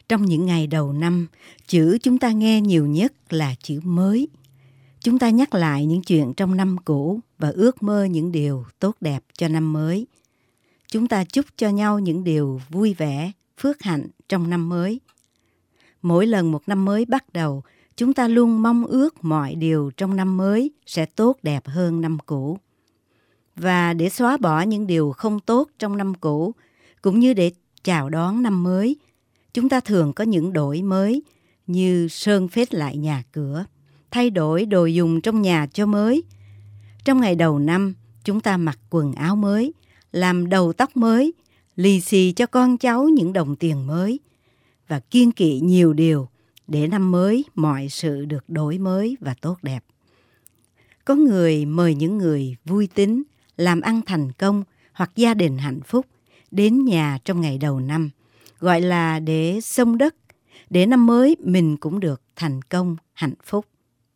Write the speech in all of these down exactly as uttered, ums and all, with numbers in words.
Trong những ngày đầu năm, chữ chúng ta nghe nhiều nhất là chữ mới. Chúng ta nhắc lại những chuyện trong năm cũ và ước mơ những điều tốt đẹp cho năm mới. Chúng ta chúc cho nhau những điều vui vẻ, phước hạnh trong năm mới. Mỗi lần một năm mới bắt đầu, chúng ta luôn mong ước mọi điều trong năm mới sẽ tốt đẹp hơn năm cũ. Và để xóa bỏ những điều không tốt trong năm cũ, cũng như để chào đón năm mới, chúng ta thường có những đổi mới như sơn phết lại nhà cửa, thay đổi đồ dùng trong nhà cho mới. Trong ngày đầu năm, chúng ta mặc quần áo mới, làm đầu tóc mới, lì xì cho con cháu những đồng tiền mới và kiêng kỵ nhiều điều để năm mới mọi sự được đổi mới và tốt đẹp. Có người mời những người vui tính, làm ăn thành công hoặc gia đình hạnh phúc đến nhà trong ngày đầu năm, gọi là để xông đất, để năm mới mình cũng được thành công, hạnh phúc.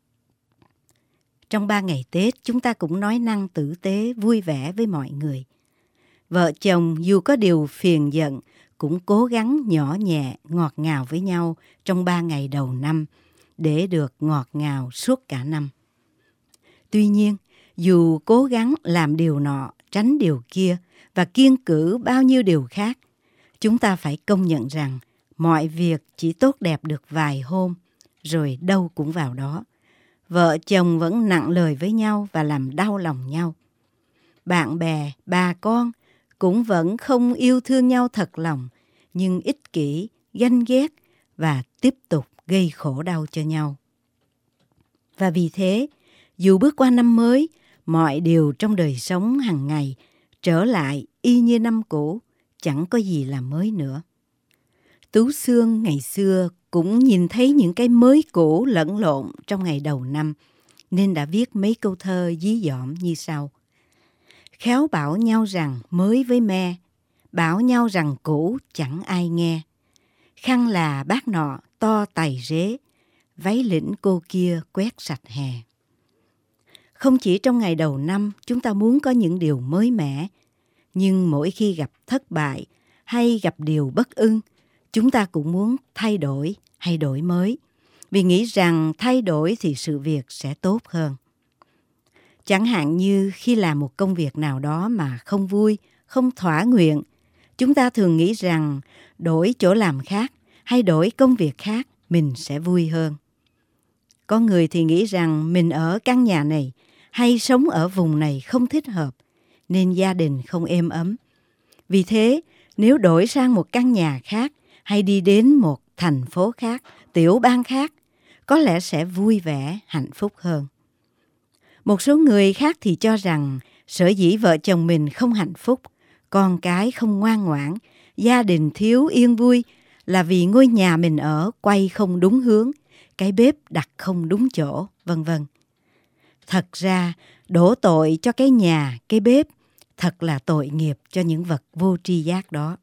Trong ba ngày Tết, chúng ta cũng nói năng tử tế, vui vẻ với mọi người. Vợ chồng dù có điều phiền giận, cũng cố gắng nhỏ nhẹ, ngọt ngào với nhau trong ba ngày đầu năm, để được ngọt ngào suốt cả năm. Tuy nhiên, dù cố gắng làm điều nọ, tránh điều kia và kiêng cữ bao nhiêu điều khác, chúng ta phải công nhận rằng mọi việc chỉ tốt đẹp được vài hôm, rồi đâu cũng vào đó. Vợ chồng vẫn nặng lời với nhau và làm đau lòng nhau. Bạn bè, bà con cũng vẫn không yêu thương nhau thật lòng, nhưng ích kỷ, ganh ghét và tiếp tục gây khổ đau cho nhau. Và vì thế, dù bước qua năm mới, mọi điều trong đời sống hàng ngày trở lại y như năm cũ, chẳng có gì là mới nữa. Tú Xương ngày xưa cũng nhìn thấy những cái mới cũ lẫn lộn trong ngày đầu năm, nên đã viết mấy câu thơ dí dỏm như sau. Khéo bảo nhau rằng mới với me, bảo nhau rằng cũ chẳng ai nghe. Khăn là bác nọ to tày rế, váy lĩnh cô kia quét sạch hè. Không chỉ trong ngày đầu năm chúng ta muốn có những điều mới mẻ, nhưng mỗi khi gặp thất bại hay gặp điều bất ưng, chúng ta cũng muốn thay đổi hay đổi mới, vì nghĩ rằng thay đổi thì sự việc sẽ tốt hơn. Chẳng hạn như khi làm một công việc nào đó mà không vui, không thỏa nguyện, chúng ta thường nghĩ rằng đổi chỗ làm khác hay đổi công việc khác mình sẽ vui hơn. Có người thì nghĩ rằng mình ở căn nhà này hay sống ở vùng này không thích hợp, nên gia đình không êm ấm. Vì thế, nếu đổi sang một căn nhà khác hay đi đến một thành phố khác, tiểu bang khác, có lẽ sẽ vui vẻ, hạnh phúc hơn. Một số người khác thì cho rằng sở dĩ vợ chồng mình không hạnh phúc, con cái không ngoan ngoãn, gia đình thiếu yên vui là vì ngôi nhà mình ở quay không đúng hướng, cái bếp đặt không đúng chỗ, vân vân. Thật ra, đổ tội cho cái nhà, cái bếp, thật là tội nghiệp cho những vật vô tri giác đó.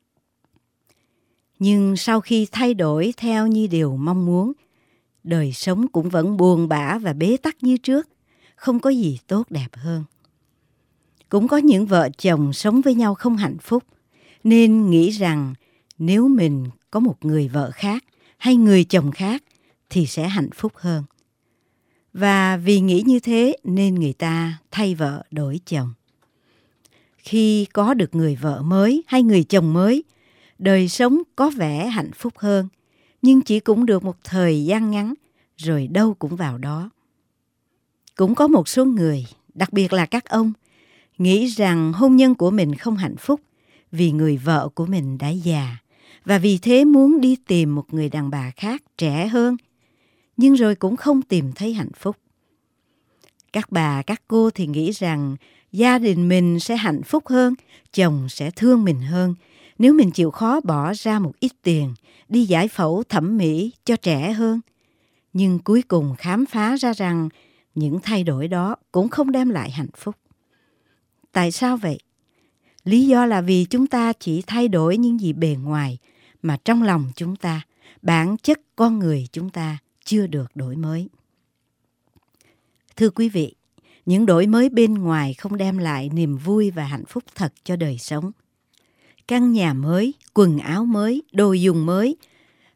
Nhưng sau khi thay đổi theo như điều mong muốn, đời sống cũng vẫn buồn bã và bế tắc như trước, không có gì tốt đẹp hơn. Cũng có những vợ chồng sống với nhau không hạnh phúc, nên nghĩ rằng nếu mình có một người vợ khác hay người chồng khác thì sẽ hạnh phúc hơn. Và vì nghĩ như thế nên người ta thay vợ đổi chồng. Khi có được người vợ mới hay người chồng mới, đời sống có vẻ hạnh phúc hơn, nhưng chỉ cũng được một thời gian ngắn, rồi đâu cũng vào đó. Cũng có một số người, đặc biệt là các ông, nghĩ rằng hôn nhân của mình không hạnh phúc vì người vợ của mình đã già, và vì thế muốn đi tìm một người đàn bà khác trẻ hơn, nhưng rồi cũng không tìm thấy hạnh phúc. Các bà, các cô thì nghĩ rằng gia đình mình sẽ hạnh phúc hơn, chồng sẽ thương mình hơn, nếu mình chịu khó bỏ ra một ít tiền đi giải phẫu thẩm mỹ cho trẻ hơn. Nhưng cuối cùng khám phá ra rằng những thay đổi đó cũng không đem lại hạnh phúc. Tại sao vậy? Lý do là vì chúng ta chỉ thay đổi những gì bề ngoài, mà trong lòng chúng ta, bản chất con người chúng ta chưa được đổi mới. Thưa quý vị, những đổi mới bên ngoài không đem lại niềm vui và hạnh phúc thật cho đời sống. Căn nhà mới, quần áo mới, đồ dùng mới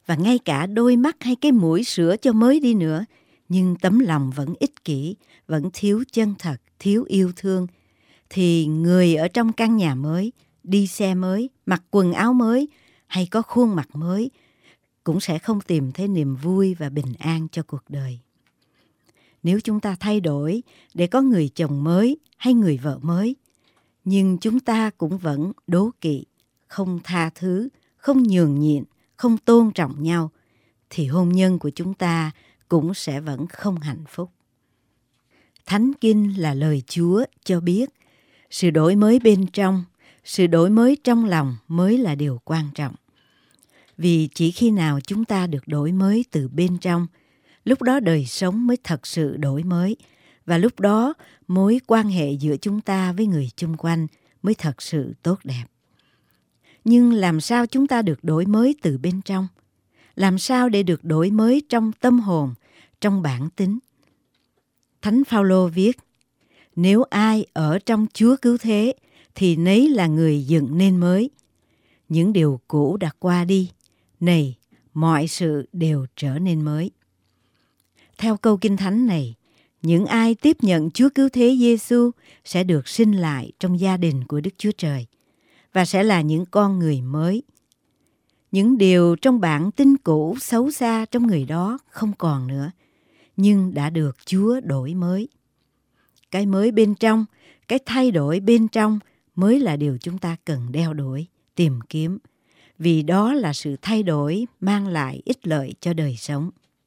và ngay cả đôi mắt hay cái mũi sửa cho mới đi nữa, nhưng tấm lòng vẫn ích kỷ, vẫn thiếu chân thật, thiếu yêu thương, thì người ở trong căn nhà mới, đi xe mới, mặc quần áo mới hay có khuôn mặt mới cũng sẽ không tìm thấy niềm vui và bình an cho cuộc đời. Nếu chúng ta thay đổi để có người chồng mới hay người vợ mới, nhưng chúng ta cũng vẫn đố kỵ, không tha thứ, không nhường nhịn, không tôn trọng nhau, thì hôn nhân của chúng ta cũng sẽ vẫn không hạnh phúc. Thánh Kinh là lời Chúa cho biết sự đổi mới bên trong, sự đổi mới trong lòng mới là điều quan trọng. Vì chỉ khi nào chúng ta được đổi mới từ bên trong, lúc đó đời sống mới thật sự đổi mới, và lúc đó mối quan hệ giữa chúng ta với người chung quanh mới thật sự tốt đẹp. Nhưng làm sao chúng ta được đổi mới từ bên trong? Làm sao để được đổi mới trong tâm hồn, trong bản tính? Thánh Phaolô viết, nếu ai ở trong Chúa cứu thế, thì nấy là người dựng nên mới. Những điều cũ đã qua đi, này, mọi sự đều trở nên mới. Theo câu Kinh Thánh này, những ai tiếp nhận Chúa cứu thế Giêsu sẽ được sinh lại trong gia đình của Đức Chúa Trời và sẽ là những con người mới. Những điều trong bản tính cũ xấu xa trong người đó không còn nữa, nhưng đã được Chúa đổi mới. Cái mới bên trong, cái thay đổi bên trong mới là điều chúng ta cần đeo đuổi, tìm kiếm, vì đó là sự thay đổi mang lại ích lợi cho đời sống.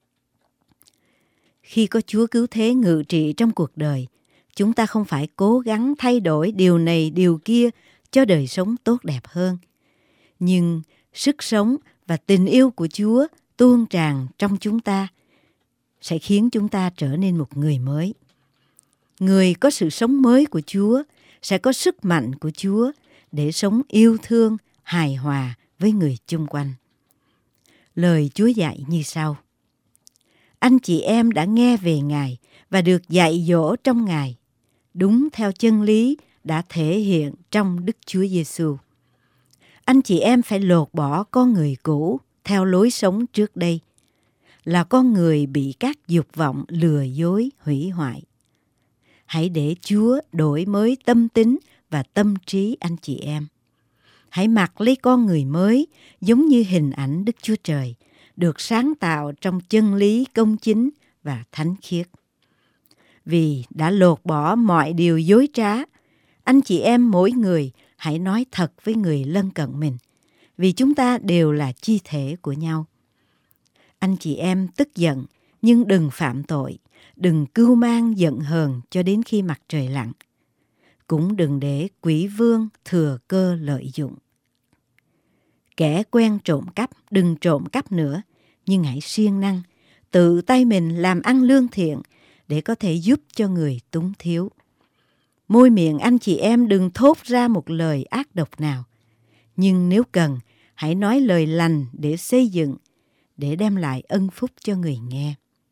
Khi có Chúa cứu thế ngự trị trong cuộc đời, chúng ta không phải cố gắng thay đổi điều này điều kia cho đời sống tốt đẹp hơn. Nhưng sức sống và tình yêu của Chúa tuôn tràn trong chúng ta sẽ khiến chúng ta trở nên một người mới. Người có sự sống mới của Chúa sẽ có sức mạnh của Chúa để sống yêu thương, hài hòa với người chung quanh. Lời Chúa dạy như sau: anh chị em đã nghe về Ngài và được dạy dỗ trong Ngài, đúng theo chân lý đã thể hiện trong Đức Chúa Giêsu. Anh chị em phải lột bỏ con người cũ theo lối sống trước đây, là con người bị các dục vọng lừa dối hủy hoại. Hãy để Chúa đổi mới tâm tính và tâm trí anh chị em. Hãy mặc lấy con người mới giống như hình ảnh Đức Chúa Trời, được sáng tạo trong chân lý công chính và thánh khiết. Vì đã lột bỏ mọi điều dối trá, anh chị em mỗi người hãy nói thật với người lân cận mình, vì chúng ta đều là chi thể của nhau. Anh chị em tức giận, nhưng đừng phạm tội, đừng cưu mang giận hờn cho đến khi mặt trời lặn. Cũng đừng để quỷ vương thừa cơ lợi dụng. Kẻ quen trộm cắp, đừng trộm cắp nữa, nhưng hãy siêng năng, tự tay mình làm ăn lương thiện để có thể giúp cho người túng thiếu. Môi miệng anh chị em đừng thốt ra một lời ác độc nào, nhưng nếu cần, hãy nói lời lành để xây dựng, để đem lại ân phúc cho người nghe.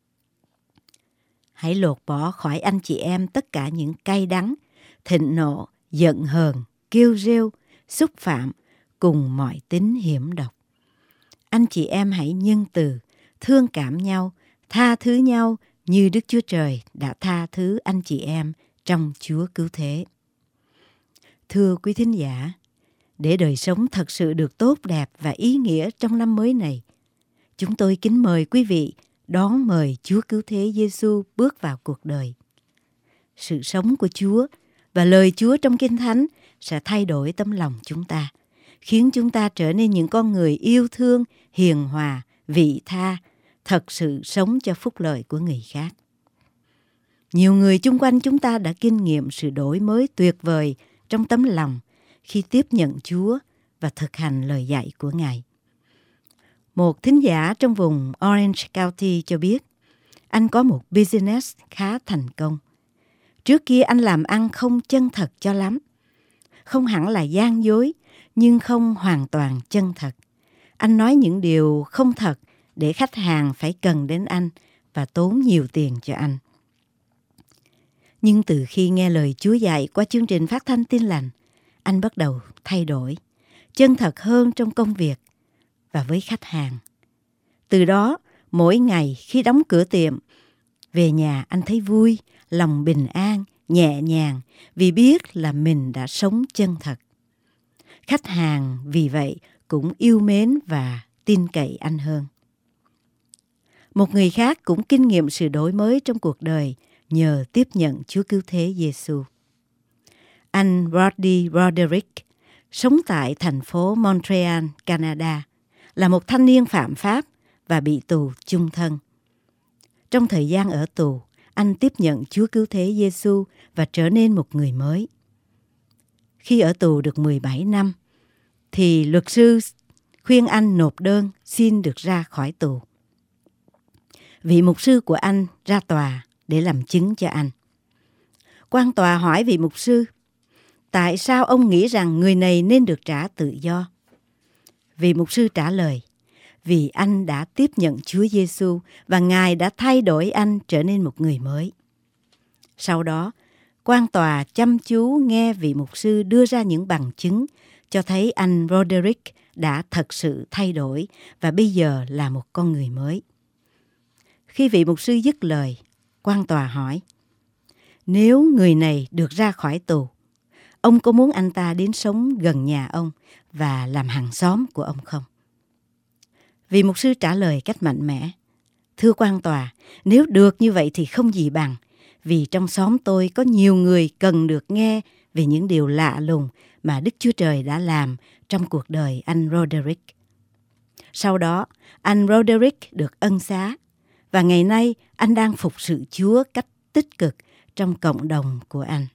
Hãy lột bỏ khỏi anh chị em tất cả những cay đắng, thịnh nộ, giận hờn, kêu rêu, xúc phạm cùng mọi tính hiểm độc. Anh chị em hãy nhân từ, thương cảm nhau, tha thứ nhau như Đức Chúa Trời đã tha thứ anh chị em trong Chúa cứu thế. Thưa quý thính giả, để đời sống thật sự được tốt đẹp và ý nghĩa trong năm mới này, chúng tôi kính mời quý vị đón mời Chúa cứu thế Giêsu bước vào cuộc đời. Sự sống của Chúa và lời Chúa trong Kinh Thánh sẽ thay đổi tấm lòng chúng ta, khiến chúng ta trở nên những con người yêu thương, hiền hòa, vị tha, thật sự sống cho phúc lợi của người khác. Nhiều người chung quanh chúng ta đã kinh nghiệm sự đổi mới tuyệt vời trong tấm lòng khi tiếp nhận Chúa và thực hành lời dạy của Ngài. Một thính giả trong vùng Orange County cho biết, anh có một business khá thành công. Trước kia anh làm ăn không chân thật cho lắm. Không hẳn là gian dối, nhưng không hoàn toàn chân thật. Anh nói những điều không thật để khách hàng phải cần đến anh và tốn nhiều tiền cho anh. Nhưng từ khi nghe lời Chúa dạy qua chương trình phát thanh Tin Lành, anh bắt đầu thay đổi, chân thật hơn trong công việc và với khách hàng. Từ đó, mỗi ngày khi đóng cửa tiệm, về nhà anh thấy vui, lòng bình an, nhẹ nhàng vì biết là mình đã sống chân thật. Khách hàng vì vậy cũng yêu mến và tin cậy anh hơn. Một người khác cũng kinh nghiệm sự đổi mới trong cuộc đời nhờ tiếp nhận Chúa Cứu Thế Giêsu. Anh Roddy Roderick sống tại thành phố Montreal, Canada, là một thanh niên phạm pháp và bị tù chung thân. Trong thời gian ở tù, anh tiếp nhận Chúa Cứu Thế Giêsu và trở nên một người mới. Khi ở tù được mười bảy năm, thì luật sư khuyên anh nộp đơn xin được ra khỏi tù. Vị mục sư của anh ra tòa để làm chứng cho anh. Quan tòa hỏi vị mục sư, tại sao ông nghĩ rằng người này nên được trả tự do? Vị mục sư trả lời, vì anh đã tiếp nhận Chúa Giêsu và Ngài đã thay đổi anh trở nên một người mới. Sau đó, quan tòa chăm chú nghe vị mục sư đưa ra những bằng chứng cho thấy anh Roderick đã thật sự thay đổi và bây giờ là một con người mới. Khi vị mục sư dứt lời, quan tòa hỏi, nếu người này được ra khỏi tù, ông có muốn anh ta đến sống gần nhà ông và làm hàng xóm của ông không? Vị mục sư trả lời cách mạnh mẽ, thưa quan tòa, nếu được như vậy thì không gì bằng, vì trong xóm tôi có nhiều người cần được nghe về những điều lạ lùng mà Đức Chúa Trời đã làm trong cuộc đời anh Roderick. Sau đó, anh Roderick được ân xá, và ngày nay anh đang phục sự Chúa cách tích cực trong cộng đồng của anh.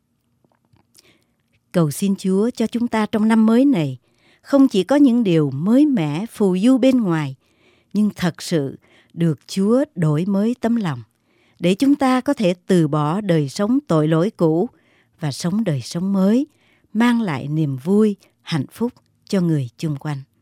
Cầu xin Chúa cho chúng ta trong năm mới này không chỉ có những điều mới mẻ phù du bên ngoài, nhưng thật sự được Chúa đổi mới tấm lòng, để chúng ta có thể từ bỏ đời sống tội lỗi cũ và sống đời sống mới, mang lại niềm vui, hạnh phúc cho người chung quanh.